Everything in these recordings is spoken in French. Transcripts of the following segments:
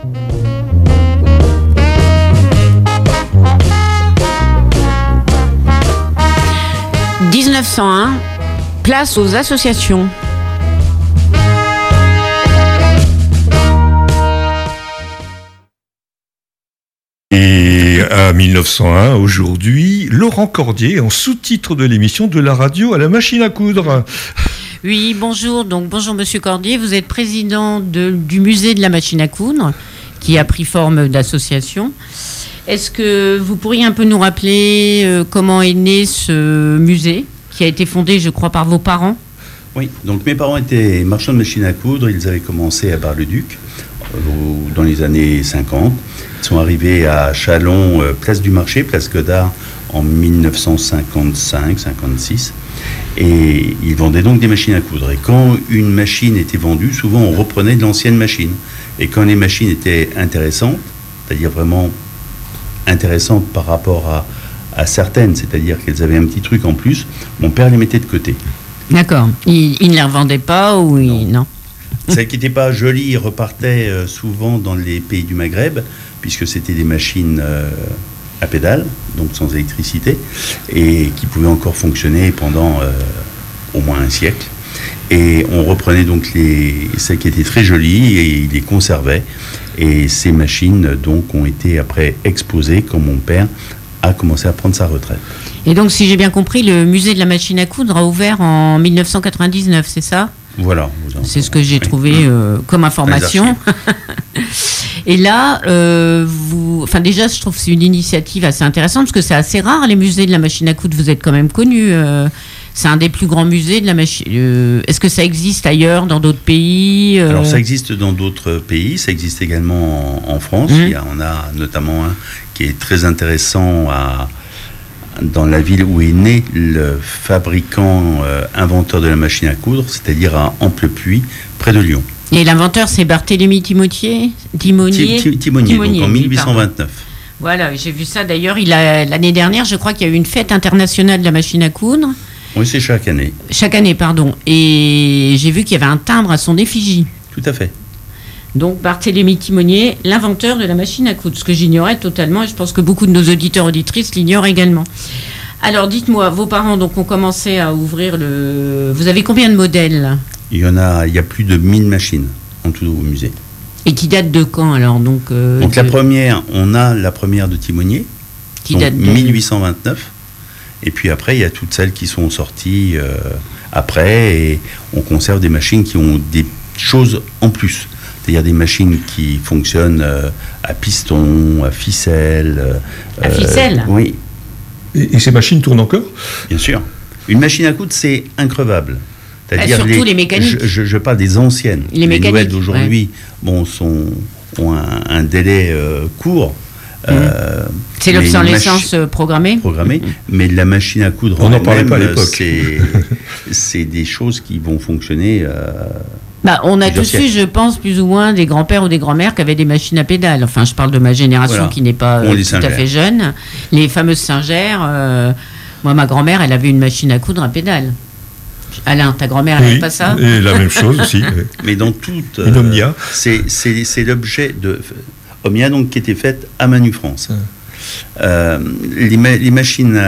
« 1901, place aux associations. Et à 1901, aujourd'hui, Laurent Cordier en sous-titre de l'émission de la radio à la machine à coudre. Oui, bonjour. Donc, bonjour Monsieur Cordier. Vous êtes président du musée de la machine à coudre, qui a pris forme d'association. Est-ce que vous pourriez un peu nous rappeler comment est né ce musée, qui a été fondé, je crois, par vos parents ? Oui, donc mes parents étaient marchands de machines à coudre. Ils avaient commencé à Bar-le-Duc dans les années 50. Ils sont arrivés à Châlons, place du Marché, place Godard, en 1955-56. Et ils vendaient donc des machines à coudre. Et quand une machine était vendue, souvent on reprenait de l'ancienne machine. Et quand les machines étaient intéressantes, c'est-à-dire vraiment intéressantes par rapport à certaines, c'est-à-dire qu'elles avaient un petit truc en plus, mon père les mettait de côté. D'accord. Il ne les revendait pas ou non. Celles qui n'étaient pas jolies repartaient souvent dans les pays du Maghreb, puisque c'était des machines à pédales, donc sans électricité, et qui pouvaient encore fonctionner pendant au moins un siècle. Et on reprenait donc celles qui étaient très jolies et ils les conservaient. Et ces machines donc ont été après exposées quand mon père a commencé à prendre sa retraite. Et donc, si j'ai bien compris, le musée de la machine à coudre a ouvert en 1999, c'est ça ? Voilà. C'est ce que j'ai trouvé comme information. Et là, déjà, je trouve que c'est une initiative assez intéressante, parce que c'est assez rare, les musées de la machine à coudre. Vous êtes quand même connu. C'est un des plus grands musées de la machine. Est-ce que ça existe ailleurs, dans d'autres pays Alors, ça existe dans d'autres pays. Ça existe également en France. On a notamment un qui est très intéressant dans la ville où est né le fabricant inventeur de la machine à coudre, c'est-à-dire à Amplepuis, près de Lyon. Et l'inventeur, c'est Barthélemy Timonier, donc en 1829. Pardon. Voilà, j'ai vu ça d'ailleurs. L'année dernière, je crois qu'il y a eu une fête internationale de la machine à coudre. Oui, c'est chaque année. Chaque année, pardon. Et j'ai vu qu'il y avait un timbre à son effigie. Tout à fait. Donc, Barthélemy Timonier, l'inventeur de la machine à coudre, ce que j'ignorais totalement, et je pense que beaucoup de nos auditeurs et auditrices l'ignorent également. Alors, dites-moi, vos parents donc, ont commencé à ouvrir Vous avez combien de modèles là ? Il y a plus de 1000 machines en tout au musée. Et qui datent de quand alors ? Donc la première, on a la première de Timonier, qui date de 1829. Et puis après, il y a toutes celles qui sont sorties après, et on conserve des machines qui ont des choses en plus. C'est-à-dire des machines qui fonctionnent à piston, à ficelle. À ficelle ? Oui. Et ces machines tournent encore ? Bien sûr. Une machine à coudre, c'est increvable. C'est-à-dire surtout les mécaniques. Je parle des anciennes. Les nouvelles d'aujourd'hui ont un délai court. C'est l'obsolescence programmée. Mais la machine à coudre, on n'en parlait pas à l'époque. C'est des choses qui vont fonctionner. On a tous eu, je pense, plus ou moins des grands-pères ou des grands-mères qui avaient des machines à pédales. Enfin, je parle de ma génération qui n'est pas tout à fait jeune. Les fameuses Singer. Moi, ma grand-mère, elle avait une machine à coudre à pédales. Alain, ta grand-mère, elle n'avait pas ça ? Et la même chose aussi. Mais dans toute... Une Omnia. C'est l'objet de... Omnia, donc, qui était faite à Manu France. Les machines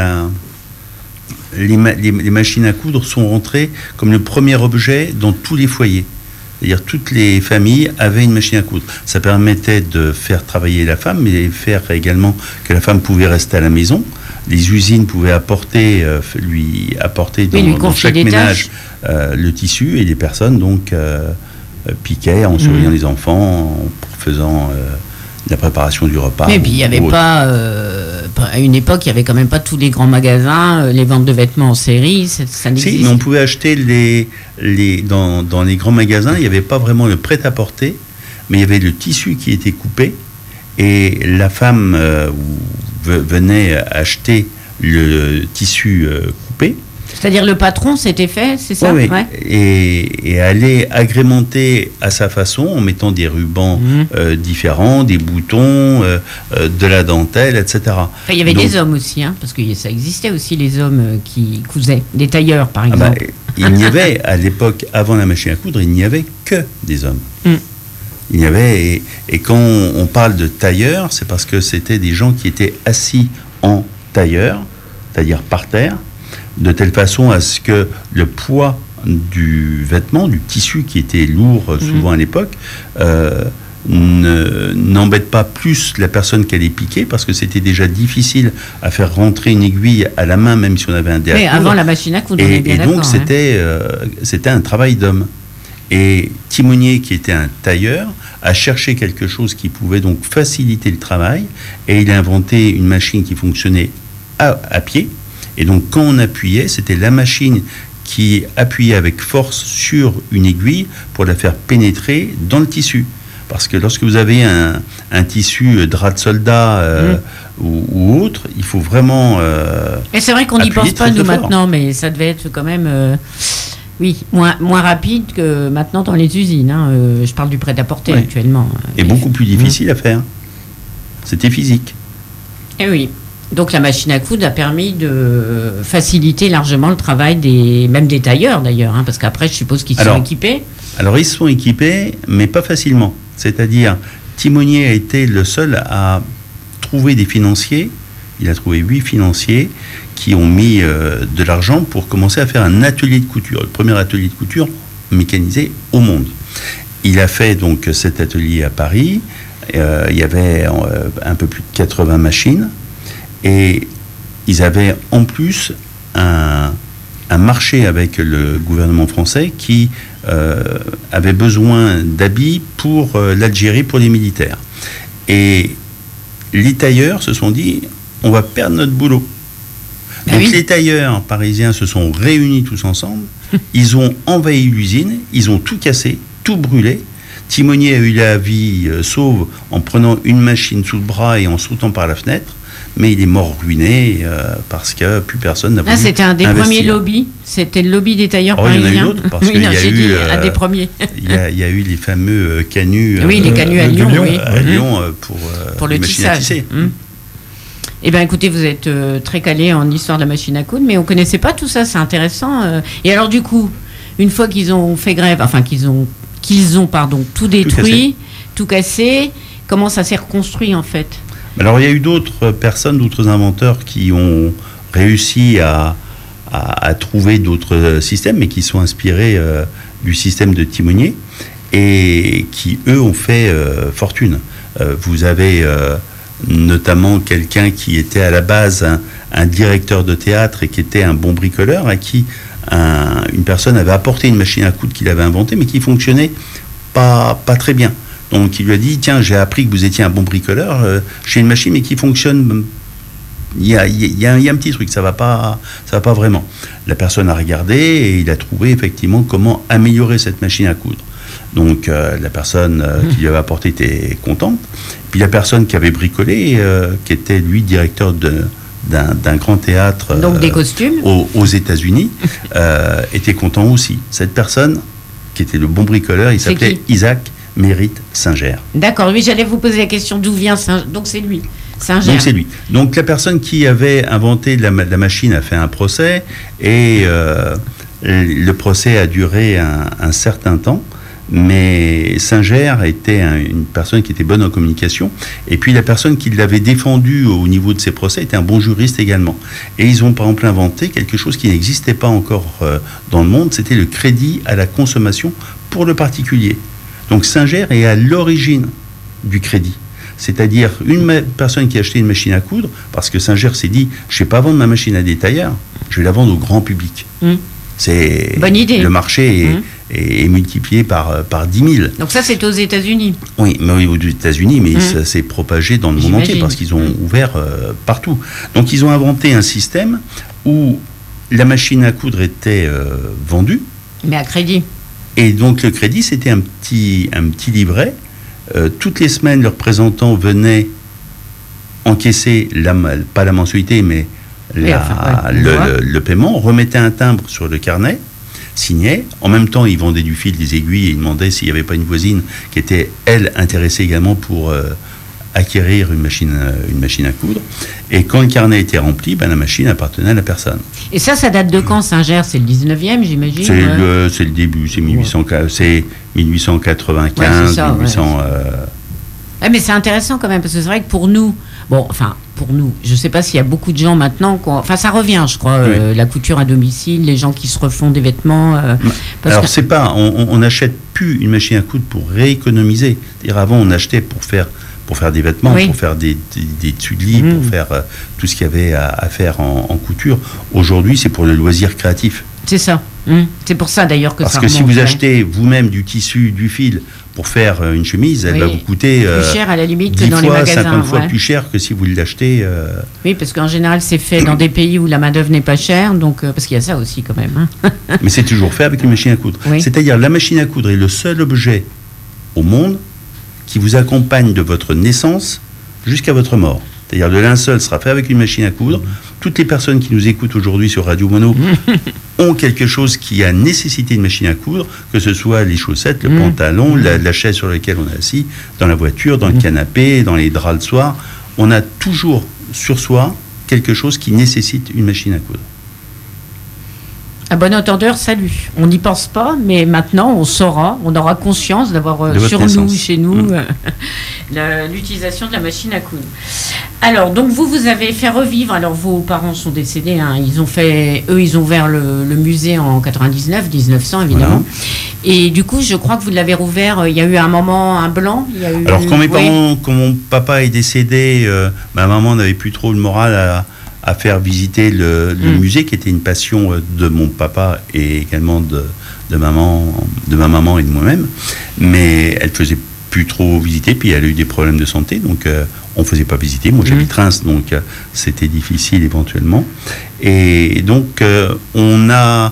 à coudre sont rentrées comme le premier objet dans tous les foyers. C'est-à-dire toutes les familles avaient une machine à coudre. Ça permettait de faire travailler la femme, mais faire également que la femme pouvait rester à la maison. Les usines pouvaient lui apporter dans chaque ménage le tissu, et les personnes donc piquaient en surveillant les enfants, en faisant la préparation du repas. Et puis il n'y avait pas, à une époque, il n'y avait quand même pas tous les grands magasins, les ventes de vêtements en série, ça n'existait. Si, mais on pouvait acheter dans les grands magasins, il n'y avait pas vraiment le prêt-à-porter, mais il y avait le tissu qui était coupé, et la femme venait acheter le tissu coupé. C'est-à-dire le patron, c'était fait, c'est ça ? Oui. Et allait agrémenter à sa façon en mettant des rubans différents, des boutons, de la dentelle, etc. Enfin, il y avait des hommes aussi, parce que ça existait aussi, les hommes qui cousaient, des tailleurs par exemple. Il n'y avait, à l'époque, avant la machine à coudre, il n'y avait que des hommes. Il y avait, et quand on parle de tailleur, c'est parce que c'était des gens qui étaient assis en tailleur, c'est-à-dire par terre, de telle façon à ce que le poids du vêtement, du tissu qui était lourd souvent à l'époque, n'embête pas plus la personne qu'elle est piquée, parce que c'était déjà difficile à faire rentrer une aiguille à la main, même si on avait un dé à coudre. Avant la machine à coudre, on est bien d'accord. Et donc c'était un travail d'homme. Et Timonier, qui était un tailleur, a cherché quelque chose qui pouvait donc faciliter le travail, et il a inventé une machine qui fonctionnait à pied. Et donc quand on appuyait, c'était la machine qui appuyait avec force sur une aiguille pour la faire pénétrer dans le tissu. Parce que lorsque vous avez un tissu drap de soldat ou autre, il faut vraiment... et c'est vrai qu'on n'y pense pas, nous, maintenant, mais ça devait être quand même... oui, moins rapide que maintenant dans les usines. Je parle du prêt-à-porter actuellement. Et beaucoup plus difficile à faire. C'était physique. Et oui. Donc la machine à coudre a permis de faciliter largement le travail même des tailleurs d'ailleurs, parce qu'après je suppose qu'ils sont équipés. Alors ils sont équipés, mais pas facilement. C'est-à-dire, Timonier a été le seul à trouver des financiers. Il a trouvé 8 financiers qui ont mis de l'argent pour commencer à faire un atelier de couture, le premier atelier de couture mécanisé au monde. Il a fait donc cet atelier à Paris. Il y avait un peu plus de 80 machines. Et ils avaient en plus un marché avec le gouvernement français qui avait besoin d'habits pour l'Algérie, pour les militaires. Et les tailleurs se sont dit, on va perdre notre boulot. Donc les tailleurs parisiens se sont réunis tous ensemble, ils ont envahi l'usine, ils ont tout cassé, tout brûlé. Timonier a eu la vie sauve en prenant une machine sous le bras et en sautant par la fenêtre. Mais il est mort ruiné parce que plus personne n'a voulu investir. C'était un des premiers lobbies. C'était le lobby des tailleurs parisiens. Il y en a eu d'autres, parce qu'il y a eu un des premiers. Il y a eu les fameux canuts. Les canuts à Lyon, à Lyon pour le les machines à tisser. Eh bien, écoutez, vous êtes très calé en histoire de la machine à coudre, mais on ne connaissait pas tout ça, c'est intéressant. Et alors, du coup, une fois qu'ils ont fait grève, enfin qu'ils ont tout détruit, tout cassé, comment ça s'est reconstruit en fait ? Alors, il y a eu d'autres personnes, d'autres inventeurs qui ont réussi à trouver d'autres systèmes, mais qui sont inspirés du système de Timonier et qui, eux, ont fait fortune. Vous avez notamment quelqu'un qui était à la base un directeur de théâtre et qui était un bon bricoleur, à qui une personne avait apporté une machine à coudre qu'il avait inventée, mais qui fonctionnait pas très bien. Donc il lui a dit, tiens, j'ai appris que vous étiez un bon bricoleur, j'ai une machine mais qui fonctionne, il y a un petit truc, ça va pas vraiment. La personne a regardé et il a trouvé effectivement comment améliorer cette machine à coudre. Donc la personne qui lui avait apporté était contente. Puis la personne qui avait bricolé, qui était lui directeur d'un grand théâtre donc des costumes aux États-Unis, était content aussi. Cette personne qui était le bon bricoleur, il s'appelait Isaac Mérite Singer. D'accord, oui, j'allais vous poser la question d'où vient Singer. Donc c'est lui, Singer. Donc c'est lui. Donc la personne qui avait inventé la machine a fait un procès et le procès a duré un certain temps. Mais Singer était une personne qui était bonne en communication. Et puis la personne qui l'avait défendu au niveau de ses procès était un bon juriste également. Et ils ont par exemple inventé quelque chose qui n'existait pas encore dans le monde, c'était le crédit à la consommation pour le particulier. Donc Singer est à l'origine du crédit. C'est-à-dire une personne qui a acheté une machine à coudre, parce que Singer s'est dit, je ne vais pas vendre ma machine à des tailleurs, je vais la vendre au grand public. C'est bonne idée. Le marché est multiplié par 10 000. Donc ça, c'est aux États-Unis. Oui, mais aux États-Unis, mais ça s'est propagé dans le monde entier parce qu'ils ont ouvert partout. Donc ils ont inventé un système où la machine à coudre était vendue. Mais à crédit. Et donc le crédit, c'était un petit livret. Toutes les semaines, le représentant venait encaisser, pas la mensualité, mais le paiement, remettait un timbre sur le carnet, signait. En même temps, il vendait du fil, des aiguilles, et il demandait s'il n'y avait pas une voisine qui était, elle, intéressée également pour acquérir une machine à coudre. Et quand le carnet était rempli, la machine appartenait à la personne. Et ça date de quand, Saint-Ger? C'est le 19e, j'imagine? C'est le début, c'est 1895, ça, 1800... mais c'est intéressant quand même, parce que c'est vrai que pour nous, je ne sais pas s'il y a beaucoup de gens maintenant, ça revient, je crois, la couture à domicile, les gens qui se refont des vêtements. C'est pas, on n'achète plus une machine à coudre pour rééconomiser. C'est-à-dire avant, on achetait pour faire des vêtements, pour faire des dessus de lit, pour faire tout ce qu'il y avait à faire en couture. Aujourd'hui, c'est pour le loisir créatif. C'est ça. C'est pour ça d'ailleurs que Parce ça que remonte, si vous achetez vous-même du tissu, du fil pour faire une chemise, elle va vous coûter plus cher à la limite que dans les magasins. 50 fois plus cher que si vous l'achetez. Oui, parce qu'en général, c'est fait dans des pays où la main-d'œuvre n'est pas chère, donc parce qu'il y a ça aussi quand même. Mais c'est toujours fait avec une machine à coudre. Oui. C'est-à-dire, la machine à coudre est le seul objet au monde qui vous accompagne de votre naissance jusqu'à votre mort. C'est-à-dire, le linceul sera fait avec une machine à coudre. Toutes les personnes qui nous écoutent aujourd'hui sur Radio Mono ont quelque chose qui a nécessité une machine à coudre, que ce soit les chaussettes, le pantalon, la chaise sur laquelle on est assis, dans la voiture, dans le canapé, dans les draps le soir. On a toujours sur soi quelque chose qui nécessite une machine à coudre. À bon entendeur, salut. On n'y pense pas, mais maintenant on saura, on aura conscience d'avoir sur nous, chez nous, l'utilisation de la machine à coudre. Alors, donc vous avez fait revivre, alors vos parents sont décédés, ils ont ouvert le musée en 1900 évidemment. Voilà. Et du coup, je crois que vous l'avez rouvert, il y a eu un moment, un blanc. Alors, quand mon papa est décédé, ma maman n'avait plus trop le moral à faire visiter le musée, qui était une passion de mon papa et également de ma maman et de moi-même. Mais elle faisait plus trop visiter, puis elle a eu des problèmes de santé, donc on ne faisait pas visiter. Moi, j'habite Reims, donc c'était difficile éventuellement. Et donc, on a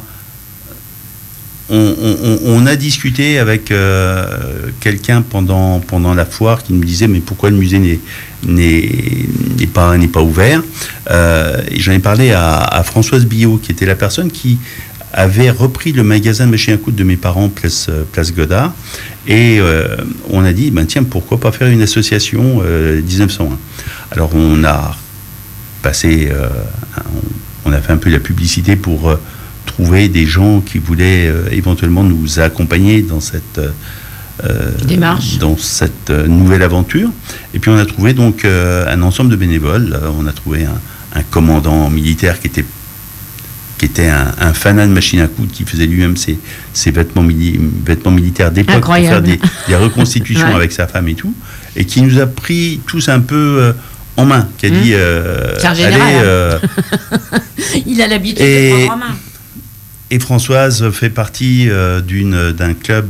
discuté avec quelqu'un pendant la foire qui nous disait mais pourquoi le musée n'est pas ouvert. Et j'en ai parlé à Françoise Billot, qui était la personne qui avait repris le magasin de machines à coudre de mes parents, place Godard, et on a dit tiens, pourquoi pas faire une association 1901. Alors on a passé on a fait un peu de la publicité pour trouver des gens qui voulaient éventuellement nous accompagner dans cette démarche, dans cette nouvelle aventure. Et puis on a trouvé donc un ensemble de bénévoles. On a trouvé un commandant militaire qui était un fanat de machine à coudre, qui faisait lui-même ses vêtements militaires d'époque pour faire des reconstitutions avec sa femme et tout, et qui nous a pris tous un peu en main, qui a dit c'est un général, il a l'habitude de prendre en main. Et Françoise fait partie d'un club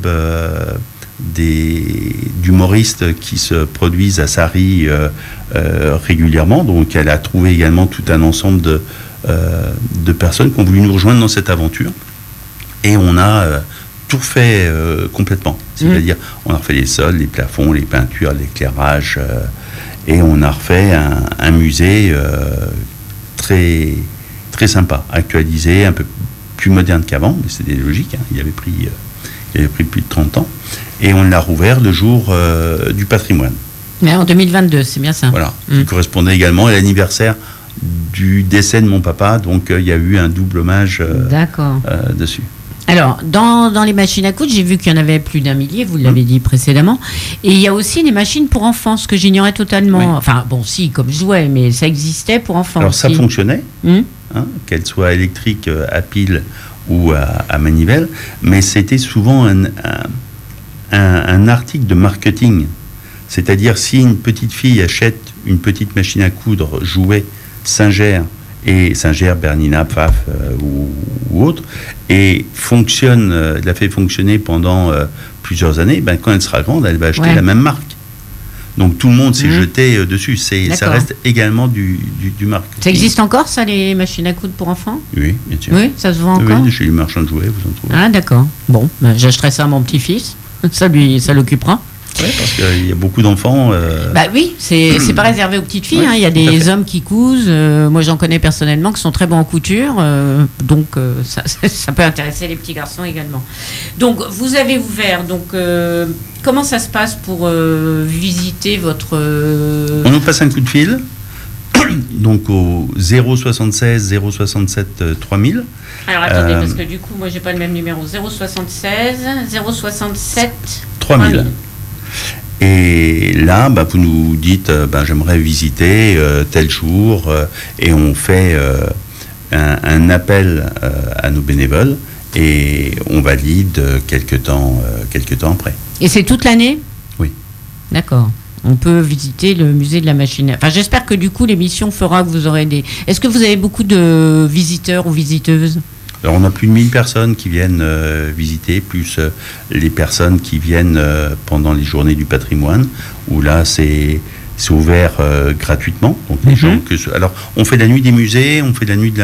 d'humoristes qui se produisent à Sarri régulièrement. Donc elle a trouvé également tout un ensemble de personnes qui ont voulu nous rejoindre dans cette aventure. Et on a tout refait complètement. C'est-à-dire, on a refait les sols, les plafonds, les peintures, l'éclairage. Et on a refait un musée très, très sympa, actualisé, un peu plus moderne qu'avant, mais c'était logique, il avait pris plus de 30 ans, et on l'a rouvert le jour du patrimoine. Mais en 2022, c'est bien ça. Voilà, qui correspondait également à l'anniversaire du décès de mon papa, donc il y a eu un double hommage dessus. Alors, dans les machines à coudre, j'ai vu qu'il y en avait plus d'1 millier, vous l'avez dit précédemment, et il y a aussi des machines pour enfants, ce que j'ignorais totalement. Oui. Enfin, bon, si, comme jouet, mais ça existait pour enfants. Alors, aussi. Ça fonctionnait, qu'elle soit électrique, à pile ou à manivelle, mais c'était souvent un article de marketing. C'est-à-dire, si une petite fille achète une petite machine à coudre jouet Singer, Bernina, Pfaff ou autre, et la fait fonctionner pendant plusieurs années, quand elle sera grande, elle va acheter la même marque. Donc tout le monde s'est jeté dessus. Ça reste également du marketing. Ça existe encore, ça, les machines à coudre pour enfants ? Oui, bien sûr. Oui, ça se vend encore ? Oui, chez les marchands de jouets, vous en trouvez. Ah, d'accord. Bon, j'achèterai ça à mon petit-fils. Ça l'occupera. Oui, parce qu'il y a beaucoup d'enfants. Bah oui, c'est pas réservé aux petites filles. Ouais, hein. Il y a des hommes qui cousent. Moi, j'en connais personnellement qui sont très bons en couture. Donc, ça peut intéresser les petits garçons également. Donc, vous avez ouvert. Donc, comment ça se passe pour visiter votre... On nous passe un coup de fil. Donc, au 076 067 3000. Alors, attendez, parce que du coup, moi, j'ai pas le même numéro. 076 067 3000. Et là, vous nous dites, j'aimerais visiter tel jour, et on fait un appel à nos bénévoles, et on valide quelques temps après. Et c'est toute l'année ? Oui. D'accord. On peut visiter le musée de la machine. Enfin, j'espère que du coup, l'émission fera que vous aurez des... Est-ce que vous avez beaucoup de visiteurs ou visiteuses ? Alors, on a plus de 1000 personnes qui viennent visiter, plus les personnes qui viennent pendant les journées du patrimoine, où là, c'est ouvert gratuitement. Donc, les gens alors, on fait la nuit des musées, on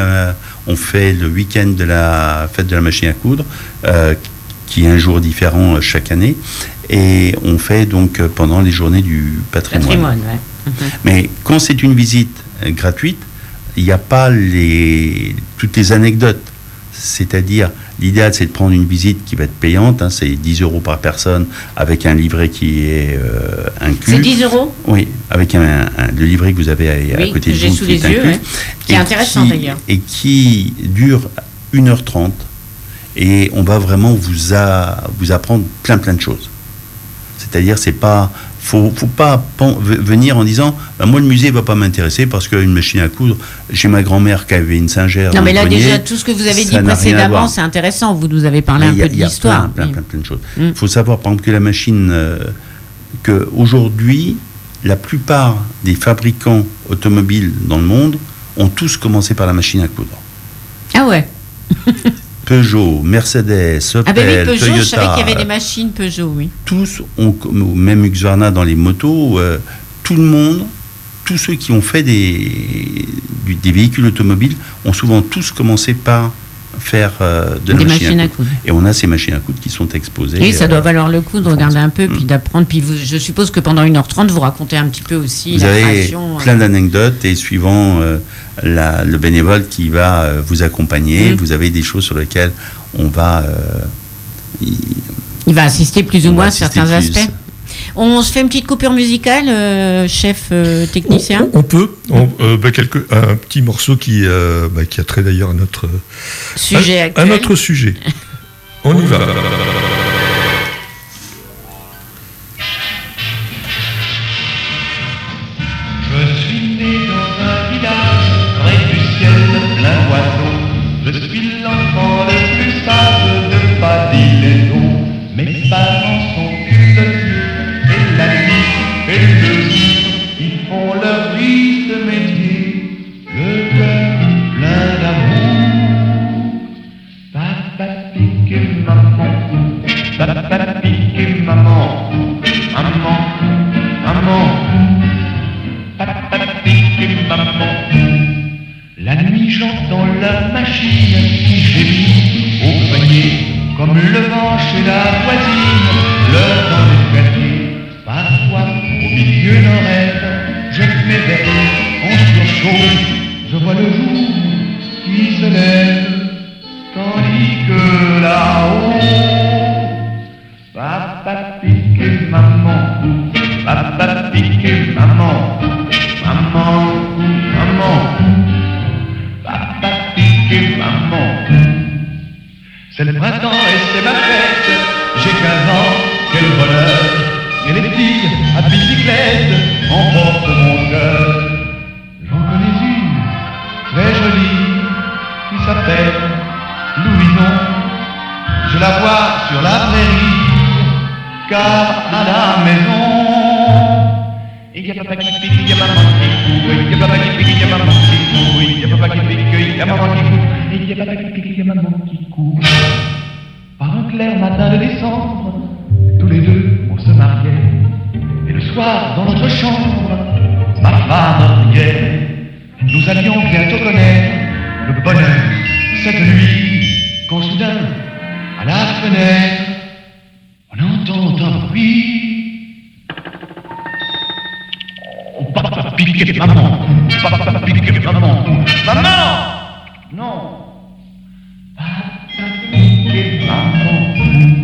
fait le week-end de la fête de la machine à coudre, qui est un jour différent chaque année, et on fait donc pendant les journées du patrimoine. Mais quand c'est une visite gratuite, il n'y a pas toutes les anecdotes. C'est-à-dire, l'idéal, c'est de prendre une visite qui va être payante, c'est 10 € par personne, avec un livret qui est inclus. C'est 10 €? Oui, avec le livret que vous avez à côté de vous, sous les yeux, qui est intéressant d'ailleurs. Et qui dure 1h30, et on va vraiment vous apprendre plein de choses. C'est-à-dire, faut pas venir en disant moi le musée va pas m'intéresser parce qu'une machine à coudre, j'ai ma grand-mère qui avait une singère. Non, mais là déjà tout ce que vous avez dit précédemment, c'est intéressant. Vous nous avez parlé un peu de l'histoire. Plein de choses. Il faut savoir par exemple que la machine, que aujourd'hui la plupart des fabricants automobiles dans le monde ont tous commencé par la machine à coudre. Ah ouais. Peugeot, Mercedes, Opel, Peugeot, Toyota. Je savais qu'il y avait des machines Peugeot, oui. Tous ont, même Husqvarna dans les motos, tout le monde, tous ceux qui ont fait des véhicules automobiles ont souvent tous commencé par faire de la machine à coudre. Et on a ces machines à coudre qui sont exposées. Et ça doit valoir le coup de regarder un peu, puis d'apprendre. Puis je suppose que pendant 1h30, vous racontez un petit peu aussi la création. Vous avez plein d'anecdotes, et suivant le bénévole qui va vous accompagner, vous avez des choses sur lesquelles on va... il va assister plus ou moins à certains aspects. On se fait une petite coupure musicale, chef technicien. On peut. Un petit morceau qui a trait d'ailleurs à notre sujet actuel. À notre sujet. On y va. Je suis né dans un village près du ciel plein d'oiseaux. Je suis l'enfant le plus sage de Padille-les-Eaux. Mes parents sont curieux. Et la nuit et le jour, ils font leur vie de métier, le cœur plein d'amour. Papa pique maman, maman, maman, papa pique maman. La nuit j'entends la machine qui gémit au grenier, comme le vent chez la voisine, l'heure dans l'escalier. Parfois, au milieu d'un rêve, je m'éveille en sursaut. Je vois le jour qui se lève, tandis que là-haut, papa pique maman, papa pique maman, maman, maman, papa pique maman. C'est le printemps et c'est ma fête, j'ai 15 ans, quel bonheur. Et les filles à bicyclette emportent mon cœur. J'en connais une, très jolie, qui s'appelle Louison. Je la vois sur la prairie, car à la maison, il y a papa qui pique, il y a maman qui court, il y a papa qui pique, il y a maman qui court, il y a papa qui pique, il y a maman qui court, il y a papa qui pique, il y a maman qui court. Par un clair matin de décembre, tous les deux, on se mariait. Et le soir, dans notre chambre, ma femme priait. Nous allions bientôt connaître le bonheur cette nuit, quand soudain, à la fenêtre, on entend un bruit. piqué maman. Papa piqué maman. Maman! Non. Papa piqué maman.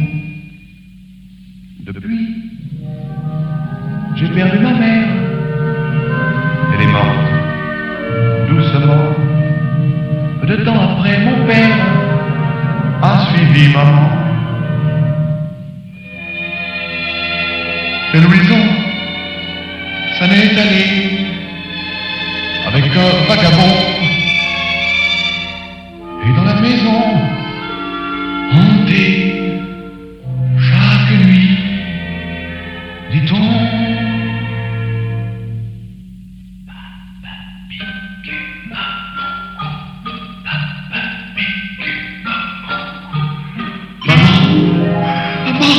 Depuis, j'ai perdu ma mère. Elle est morte. Doucement. Peu de temps après, mon père a suivi maman. Et Louison s'en est allé avec un vagabond. Et dans la maison, hantée, chaque nuit, dit-on, Papa piqué maman, Papa piqué maman, maman.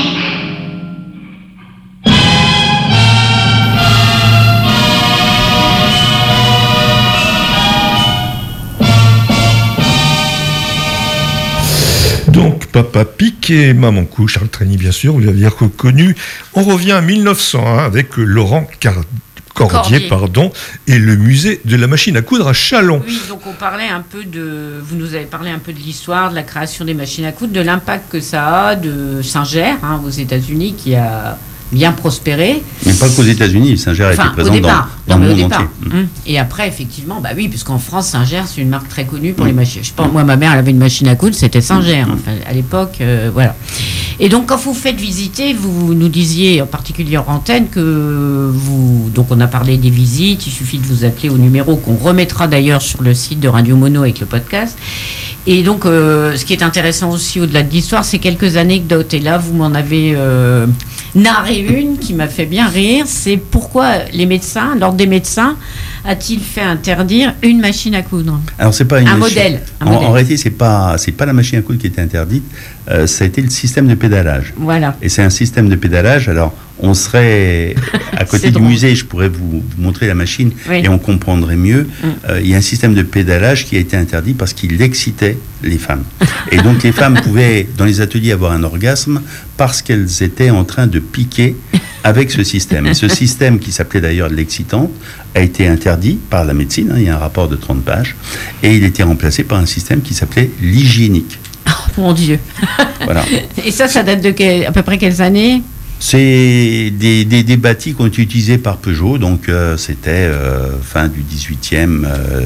Donc, Papa piqué, maman couche, Charles Trenet, bien sûr, vous l'avez reconnu. On revient à 1901 avec Laurent Cordier, et le musée de la machine à coudre à Châlons. Oui, donc on parlait un peu vous nous avez parlé un peu de l'histoire de la création des machines à coudre, de l'impact que ça a de Singer, aux États-Unis, qui a bien prospéré. Mais pas qu'aux États-Unis, Singer était présent dans le monde entier. Et après, effectivement, oui, puisqu'en France, Singer, c'est une marque très connue pour les machines. Je pense, moi, ma mère, elle avait une machine à coudre, c'était Singer. Enfin, à l'époque, voilà. Et donc, quand vous faites visiter, vous nous disiez, en particulier en antenne, que donc on a parlé des visites, il suffit de vous appeler au numéro qu'on remettra d'ailleurs sur le site de Radio Mono avec le podcast. Et donc, ce qui est intéressant aussi au-delà de l'histoire, c'est quelques anecdotes. Et là, vous m'en avez narré une qui m'a fait bien rire. C'est pourquoi l'ordre des médecins a-t-il fait interdire une machine à coudre? Alors, c'est pas un modèle. En réalité, c'est pas la machine à coudre qui était interdite. Ça a été le système de pédalage. Voilà. Et c'est un système de pédalage. Alors, on serait à côté du musée, je pourrais vous montrer la machine et on comprendrait mieux. Il y a un système de pédalage qui a été interdit parce qu'il excitait les femmes. Et donc, les femmes pouvaient, dans les ateliers, avoir un orgasme parce qu'elles étaient en train de piquer avec ce système. Et ce système, qui s'appelait d'ailleurs l'excitante, a été interdit par la médecine. Il y a un rapport de 30 pages. Et il était remplacé par un système qui s'appelait l'hygiénique. Oh, mon Dieu. Voilà. Et ça date de à peu près quelles années? C'est des bâtis qui ont été utilisés par Peugeot, donc c'était fin du 18e,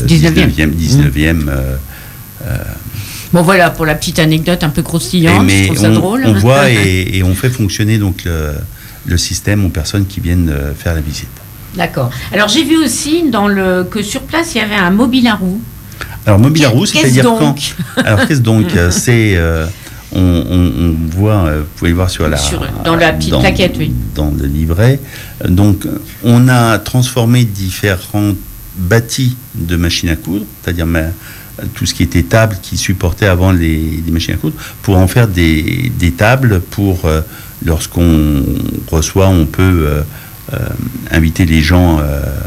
19e. Bon, voilà, pour la petite anecdote un peu croustillante, je trouve ça drôle. On voit et on fait fonctionner donc le système aux personnes qui viennent faire la visite. D'accord. Alors, j'ai vu aussi que sur place, il y avait un mobile à roues. Alors, mobile à roues, c'est-à-dire quand... Alors, qu'est-ce donc c'est... On voit, vous pouvez le voir dans la petite plaquette, oui. Dans le livret. Donc, on a transformé différents bâtis de machines à coudre, c'est-à-dire tout ce qui était table qui supportait avant les machines à coudre, pour en faire des tables pour, lorsqu'on reçoit, on peut inviter les gens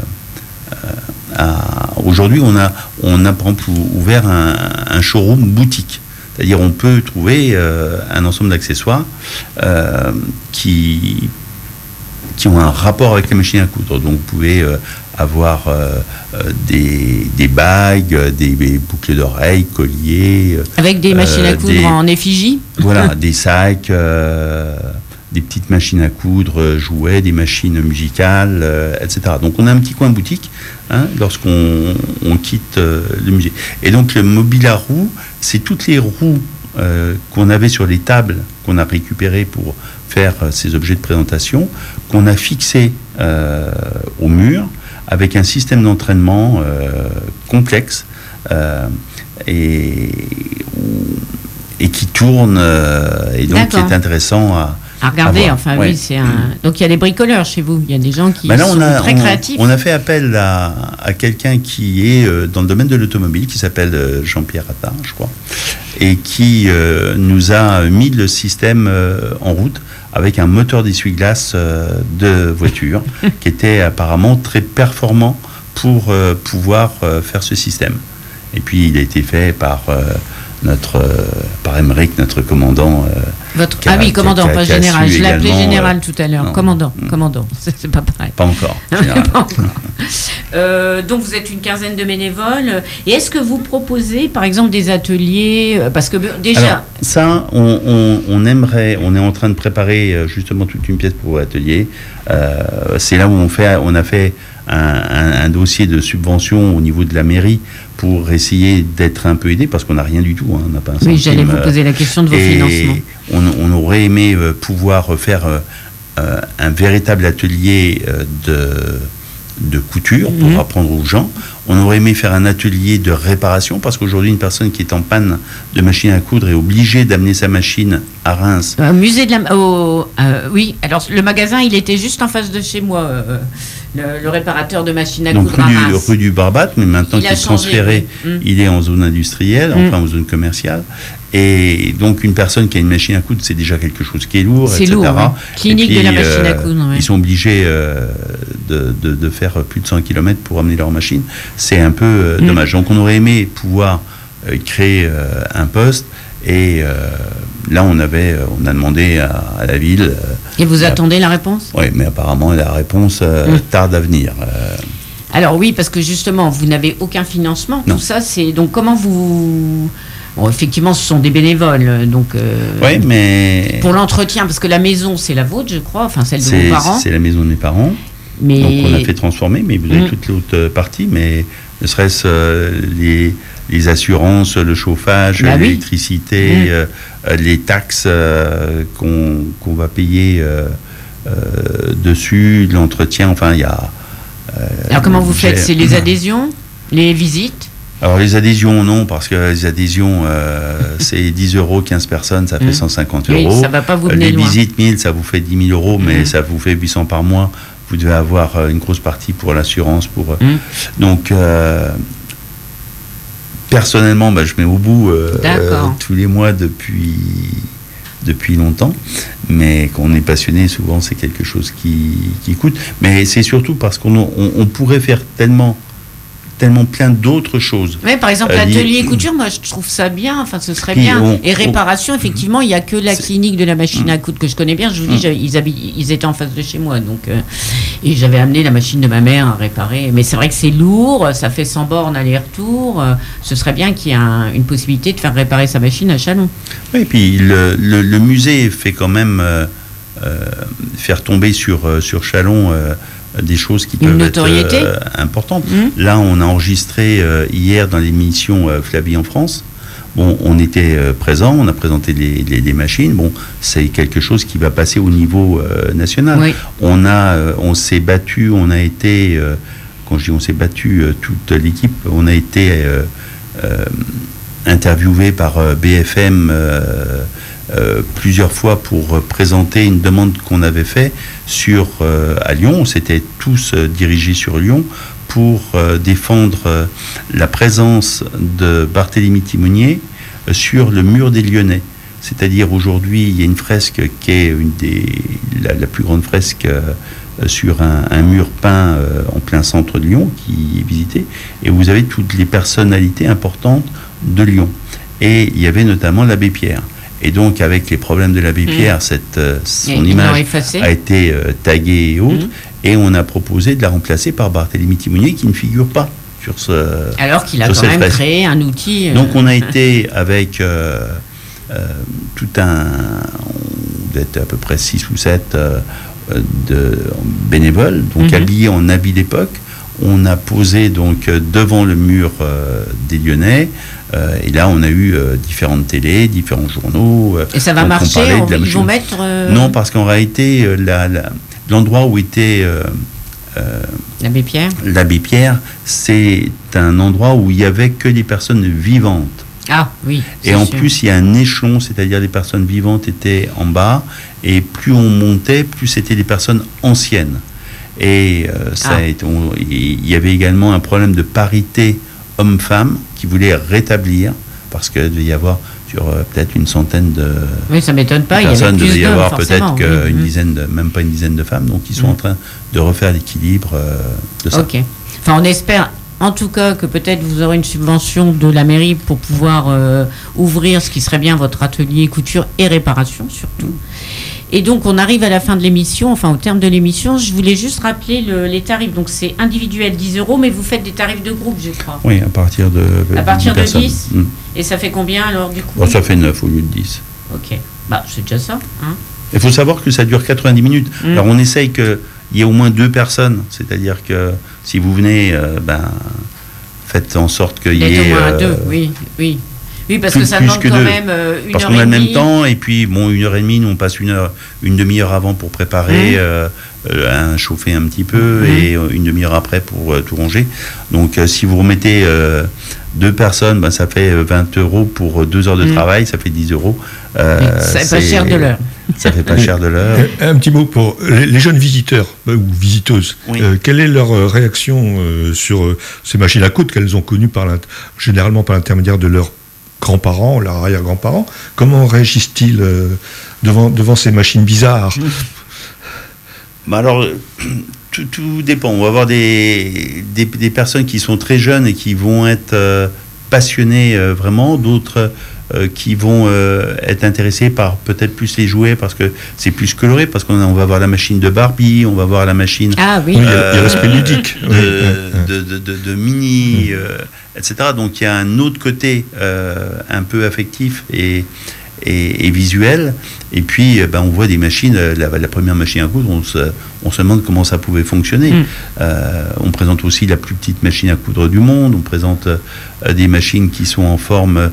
Aujourd'hui, on a par exemple ouvert un showroom boutique. C'est-à-dire on peut trouver un ensemble d'accessoires qui ont un rapport avec les machines à coudre. Donc vous pouvez avoir des bagues, des boucles d'oreilles, colliers. Avec des machines à coudre en effigie. Voilà, des sacs, des petites machines à coudre, jouets, des machines musicales, etc. Donc on a un petit coin boutique lorsqu'on quitte le musée. Et donc le mobile à roues, c'est toutes les roues qu'on avait sur les tables qu'on a récupérées pour faire ces objets de présentation, qu'on a fixés au mur avec un système d'entraînement complexe et qui tourne et donc qui est intéressant à regarder. Enfin, oui, c'est donc il y a des bricoleurs chez vous, il y a des gens qui sont très créatifs. On a fait appel à quelqu'un qui est dans le domaine de l'automobile, qui s'appelle Jean-Pierre Attard, je crois, et qui nous a mis le système en route avec un moteur d'essuie-glace de voiture qui était apparemment très performant pour pouvoir faire ce système. Et puis il a été fait par Emmerich, notre commandant Ah oui, commandant, pas général. Je l'appelais général tout à l'heure. Non. Commandant, c'est pas pareil. Pas encore. Pas encore. Donc vous êtes une quinzaine de bénévoles. Et est-ce que vous proposez, par exemple, des ateliers? Parce que déjà... Alors, ça, on aimerait, on est en train de préparer justement toute une pièce pour l'atelier. C'est là où on a fait un dossier de subvention au niveau de la mairie pour essayer d'être un peu aidé, parce qu'on n'a rien du tout, hein, on n'a pas un centime. Oui, j'allais vous poser la question de vos financements. On aurait aimé pouvoir faire un véritable atelier de couture pour apprendre aux gens. On aurait aimé faire un atelier de réparation, parce qu'aujourd'hui, une personne qui est en panne de machine à coudre est obligée d'amener sa machine à Reims. Au musée de la... oui, alors le magasin, il était juste en face de chez moi, le réparateur de machines à coudre à Reims. Rue du Barbat, mais maintenant qu'il est transféré, il est en zone industrielle, enfin en zone commerciale. Et donc, une personne qui a une machine à coudre, c'est déjà quelque chose qui est lourd, c'est etc. Lourd, oui. Clinique de la machine à coudre. Ils sont obligés de faire plus de 100 km pour amener leur machine. C'est un peu dommage. Donc, on aurait aimé pouvoir créer un poste. Et là, on a demandé à la ville. Et vous attendez la réponse? Oui, mais apparemment, la réponse tarde à venir. Alors oui, parce que justement, vous n'avez aucun financement. Non. Tout ça, c'est... Donc, comment vous... Bon, effectivement, ce sont des bénévoles, donc... oui, mais... Pour l'entretien, parce que la maison, c'est la vôtre, je crois, enfin celle de vos parents. C'est la maison de mes parents. Mais... Donc, on a fait transformer, mais vous avez toute l'autre partie, mais ne serait-ce les assurances, le chauffage, l'électricité, les taxes qu'on va payer dessus, l'entretien, enfin, il y a... Alors, comment vous faites? C'est les adhésions, les visites? Alors, les adhésions, non, parce que les adhésions, c'est 10 €, 15 personnes, ça fait 150 €. Oui, ça va pas vous mener loin. Les visites, 1000, ça vous fait 10 000 €, mais ça vous fait 800 par mois. Vous devez avoir une grosse partie pour l'assurance. Donc, personnellement, je mets au bout tous les mois depuis longtemps. Mais quand on est passionné, souvent, c'est quelque chose qui coûte. Mais c'est surtout parce qu'on pourrait faire tellement plein d'autres choses. Oui, par exemple, l'atelier couture, moi, je trouve ça bien, enfin, ce serait bien. Et réparation, effectivement, il n'y a que la clinique de la machine à coudre que je connais bien. Je vous dis, ils étaient en face de chez moi, donc... et j'avais amené la machine de ma mère à réparer. Mais c'est vrai que c'est lourd, ça fait 100 bornes aller-retour. Ce serait bien qu'il y ait une possibilité de faire réparer sa machine à Châlons. Oui, et puis le musée fait quand même faire tomber sur Châlons... des choses qui peuvent être importantes. Là, on a enregistré hier dans l'émission Flavie en France. Bon, on était présent, on a présenté les machines. Bon, c'est quelque chose qui va passer au niveau national. Oui. On s'est battu, on a été, quand je dis on s'est battu, toute l'équipe, on a été interviewé par BFM plusieurs fois pour présenter une demande qu'on avait faite à Lyon. On s'était tous dirigés sur Lyon pour défendre la présence de Barthélemy Timonier sur le mur des Lyonnais. C'est-à-dire, aujourd'hui, il y a une fresque qui est la plus grande fresque sur un mur peint en plein centre de Lyon, qui est visité, et vous avez toutes les personnalités importantes de Lyon. Et il y avait notamment l'abbé Pierre. Et donc, avec les problèmes de l'abbé Pierre, son image a été taguée et autres, et on a proposé de la remplacer par Barthélemy Timonier, qui ne figure pas sur alors qu'il a quand même créé un outil. Donc, on a été avec tout un... On doit être à peu près 6 ou 7 de bénévoles, donc habillés en habits d'époque. On a posé donc devant le mur des Lyonnais. Et là, on a eu différentes télés, différents journaux. Et ça va marcher? Ils vont mettre... Non, parce qu'en réalité, l'endroit où était l'abbé Pierre. L'abbé Pierre, c'est un endroit où il n'y avait que des personnes vivantes. Ah oui. Et en plus, il y a un échelon, c'est-à-dire les personnes vivantes étaient en bas, et plus on montait, plus c'était des personnes anciennes. Et il y avait également un problème de parité homme-femme qui voulait rétablir, parce qu'il devait y avoir sur peut-être une centaine de oui, ça m'étonne pas, personnes, il devait y avoir peut-être qu'une dizaine, même pas une dizaine de femmes, donc ils sont en train de refaire l'équilibre de ça. Ok. Enfin, on espère en tout cas que peut-être vous aurez une subvention de la mairie pour pouvoir ouvrir ce qui serait bien votre atelier couture et réparation surtout. Et donc on arrive à la fin de l'émission, enfin au terme de l'émission. Je voulais juste rappeler les tarifs. Donc c'est individuel 10 €, mais vous faites des tarifs de groupe, je crois. Oui, à partir de 10. Et ça fait combien alors du coup? Bon, ça fait 9 au lieu de 10. Ok, bah c'est déjà ça. Hein. Il faut savoir que ça dure 90 minutes. Alors on essaye qu'il y ait au moins 2 personnes, c'est-à-dire que si vous venez, faites en sorte qu'il y ait... au moins 2, oui. Oui, parce que ça demande quand même une heure et demie. Parce qu'on a le même temps, et puis, bon, 1h30, nous, on passe une demi-heure avant pour préparer, chauffer un petit peu, et une demi-heure après pour tout ranger. Donc, si vous remettez 2 personnes, ça fait 20 € pour 2 heures de travail, ça fait 10 €. Ça fait pas cher de l'heure. Ça fait pas cher de l'heure. Un petit mot pour les jeunes visiteurs ou visiteuses. Oui. Quelle est leur réaction sur ces machines à coudre qu'elles ont connues généralement par l'intermédiaire de leurs grands-parents, leurs arrière-grands-parents? Comment réagissent-ils devant ces machines bizarres? Alors, tout dépend. On va avoir des personnes qui sont très jeunes et qui vont être passionnées vraiment, d'autres qui vont être intéressés par peut-être plus les jouets parce que c'est plus coloré, parce qu'on va avoir la machine de Barbie, on va avoir la machine il y a l'aspect ludique de mini, etc. Donc il y a un autre côté un peu affectif et visuel. Et puis on voit des machines, la première machine à coudre, on se demande comment ça pouvait fonctionner. On présente aussi la plus petite machine à coudre du monde, on présente des machines qui sont en forme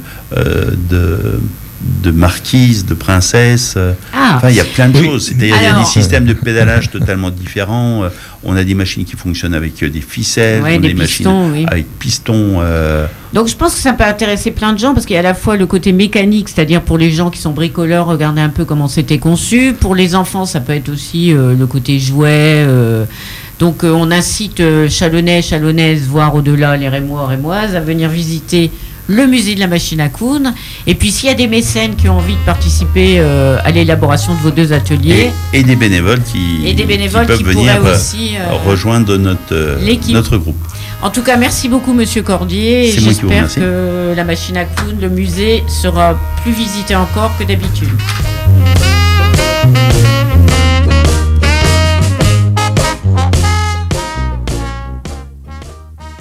de marquise, de princesse. Enfin, il y a plein de choses. Il y a des systèmes de pédalage totalement différents. On a des machines qui fonctionnent avec des ficelles, on a des pistons, machines avec pistons. Donc je pense que ça peut intéresser plein de gens parce qu'il y a à la fois le côté mécanique, c'est-à-dire pour les gens qui sont bricoleurs, regarder un peu comment c'était conçu. Pour les enfants, ça peut être aussi le côté jouet. Donc on incite Chalonnais, Chalonnaises, voire au-delà les Rémois, Rémoises, à venir visiter le musée de la machine à coudre. Et puis s'il y a des mécènes qui ont envie de participer à l'élaboration de vos 2 ateliers. Et des bénévoles qui peuvent venir aussi, rejoindre notre groupe. En tout cas, merci beaucoup Monsieur Cordier. C'est j'espère que la machine à coudre, le musée, sera plus visité encore que d'habitude.